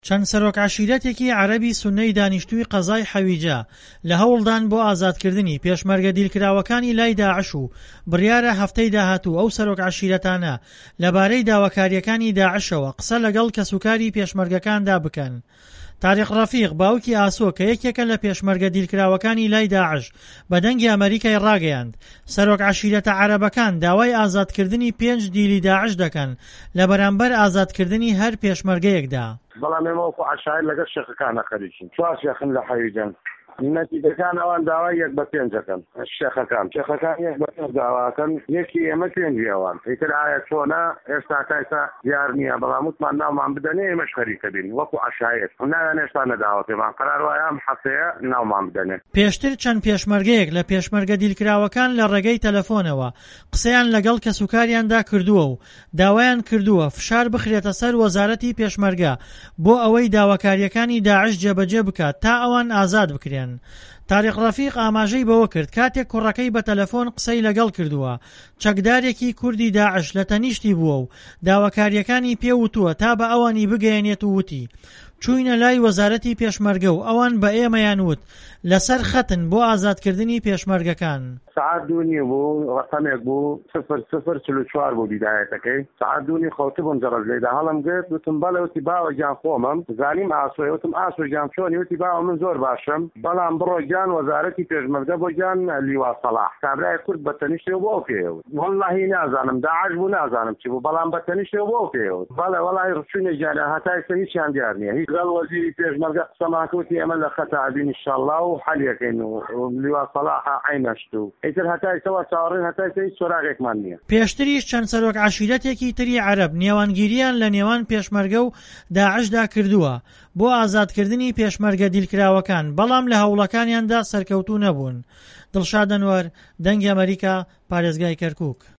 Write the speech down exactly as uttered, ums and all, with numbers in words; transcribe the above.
چەند سەرۆک عەشیرەتێکی عەرەبی سوننەی دانیشتووی قەزای حەویجە لە هەوڵدان بۆ ئازادکردنی پێشمەرگە دیلکراوەکانی لای داعش و بڕیارە هەفتەی داهاتوو ئەو سەرۆک عەشیرەتانە لەبارەی داواکاریەکانی داعشەوە قسە لەگەڵ کەسوکاری پێشمەرگەکاندا بکەن. تاریق ڕەفیق باوکی ئاسۆ کە یەکێکە لە پێشمەرگە دیلکراوەکانی لای داعش بە دەنگی ئەمریکای ڕاگەیاند سەرۆک عەشیرەتە عەرەبەکان داوای ئازادکردنی پێنج دیلی داعش دەکەن لە بەرامبەر ئازادکردنی هەر پێشمەرگەیەکدا. بەڵام ئێمە وەکو عەشایر لەگەڵ شێخەکانە خەریکین. چوار شێخن لە حەویجەن. نەتیجەکان ئەوان داوای یەک بە پێنج دەکەن. شێخەکان شێخەکان یەک بە پێنج داواکەن، یەکی ئێمە پێنجی ئەوان. ئیتر ئایا چۆنە ئێستا کایسا دیار نییە، بەڵام وتمان ناومان بدەنێ ئێمەش خەریکە بین وەکو عەشایر. نایان ئێستا نەداوە پێمان قەرار وایە ئەم هەفتەیە ناومان بدەنێ. پێشتر چەند پێشمەرگەیەک لە پێشمەرگە دیلکراوەکان لە ڕێگەی تەلەفۆنەوە قسەیان لەگەڵ کەسوکاریاندا کردووە و داوایان کردووە فشار بخرێتە سەر وەزارەتی پێشمەرگە بۆ ئەوەی داواکاریەکانی داعش جێبەجێ بکات تا ئەوان ئازاد بکرێن. تاریق ڕەفیق ئاماژەی بەوە کرد کاتێک کوڕەکەی بە تەلەفۆن قسەی لەگەڵ کردووە چەکدارێکی کوردی داعش لە تەنیشتی بووە و داواکاریەکانی پێوتووە تا بە ئەوانی بگەیەنێت و وتی چووینە لای وەزارەتی پێشمەرگە و ئەوان بە ئێمەیان وت لەسەر خەتن بۆ ئازادکردنی پێشمەرگەکان. سعات دوونی بوو ڕقەمێک بوو سفر سفر چل و چوار بوو بیدایەتەکەی. سعات دوونی خەوتبووم جەڕەز لێدا هەڵم گرت وتم بەڵێ وتی باوە گیان خۆمم زانیم ئاسۆی وتم ئاسۆ گیان چۆنی وتی باوە من زۆر باشم بەڵام بڕۆ گیان وەزارەتی پێشمەرگە بۆ گیان لیوا سەلاح کابرای کورد بە تەنیشتێ بۆ پێوت. وەڵڵاهی نازانم داعش بوو نازانم چی بوو بەڵام بە تەنیشتێ بۆ پێوت. بەڵێ وەڵای ڕچوونە گیانە هەتای سە هیچیان دیار نییە. هیچ گەڵ وەزیری پێشمەرگە قسەمان کردی ئێمە لە خەتە ئابین ئینشاءڵڵا و حەلیەکەین و لیوا سەلاح عینەشت و ئیتر هەتای سەوە چاوەڕێن هەتای سە هیچ سۆراغێکمان نییە. پێشتریش چەند سەرۆک عەشیرەتێکی تری عەرەب نێوانگیریان لە نێوان پێشمەرگە و داعشدا کردووە بۆ ئازادکردنی پێشمەرگە دیلکراوەکان بەڵام لە هەوڵەکانیاندا سەرکەوتوو نەبوون. دڵشاد ئەنوەر، دەنگی ئەمریکا، پارێزگای کەرکووک.